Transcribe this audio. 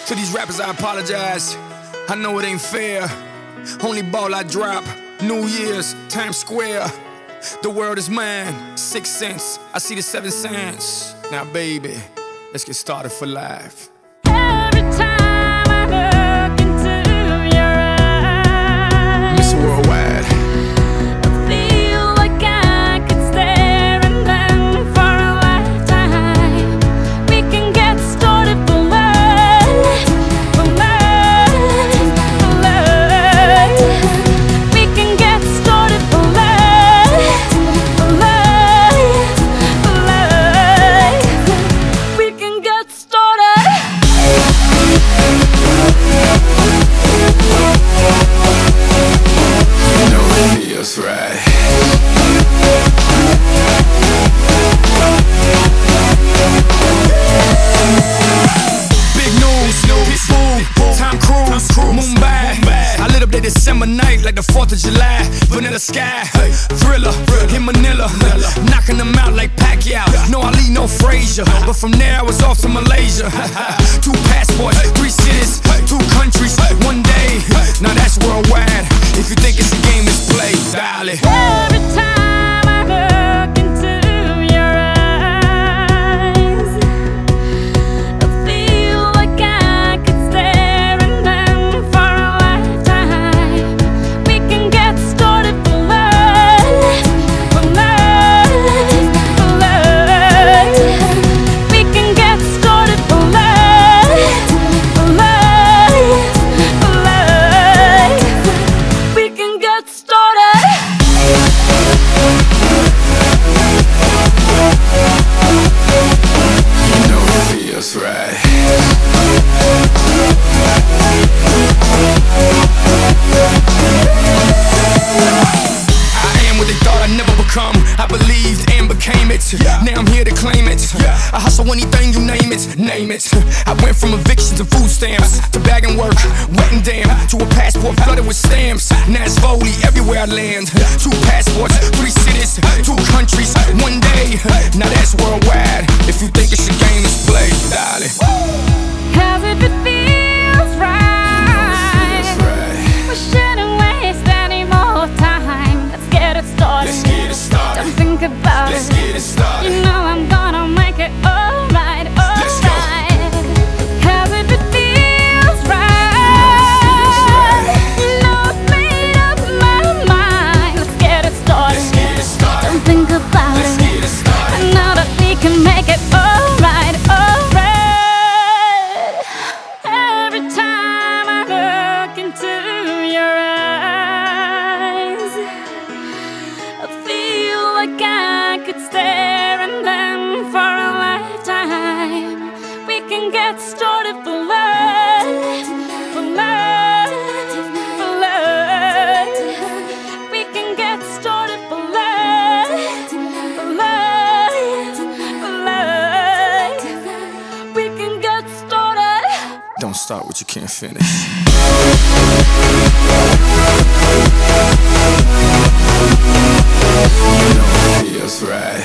To these rappers, I apologize. I know it ain't fair. Only ball I drop, New Year's, Times Square. The world is mine, 6 cents. I see the 7 cents. Now, baby, let's get started for life. Every time I look into your eyes, Miss Worldwide. I feel like I could stare at them for a lifetime. We can get started for life, for life, for life. We can get started for life, for life, for life. We can get started. You know it feels right. Big news, Pitbull, Tom Cruise, Mumbai. I lit up that December night like the 4th of July. Vanilla Sky, Thriller, in Manila, knocking them out like Pacquiao. No Ali, no Frazier, but from there I was off to Malaysia. 2 passports, 3 cities, 2 countries, 1 day. Now that's worldwide. If you think it's a game, it's play, darling. Every time I look into your eyes, I feel like I could stare at them for a lifetime. We can get started for life, for life, for life. We can get started for life, for life, for life. We can get started. You know it feels right. I am what they thought I'd never become. I believed and became it. Now I'm here to claim it. I hustle anything, you name it, name it. I went from evictions to food stamps, to bagging work, wet and damn, to a passport flooded with stamps. Now it's Foley everywhere I land. 2 passports, 3 cities, 2 countries, 1 day. Now that's worldwide. If you think it's a game, it's play, darling. 'Cause if it feels right, we shouldn't waste any more time. Let's get it started. Let's get it started. Don't think about Let's it. get it started. You know I'm gonna make it alright, Let's go. alright. 'Cause if it feels right, you know I've made up my mind. Let's get it started. Let's get it started. Don't think about Let's it. get it started. I know that we can make it alright, alright. Every time I look into your eyes, I feel like I could stare at them for a lifetime. We can get started for life, for life, for life. We can get started for life, for life, for life. We can get started. Don't start what you can't finish. You know it feels right.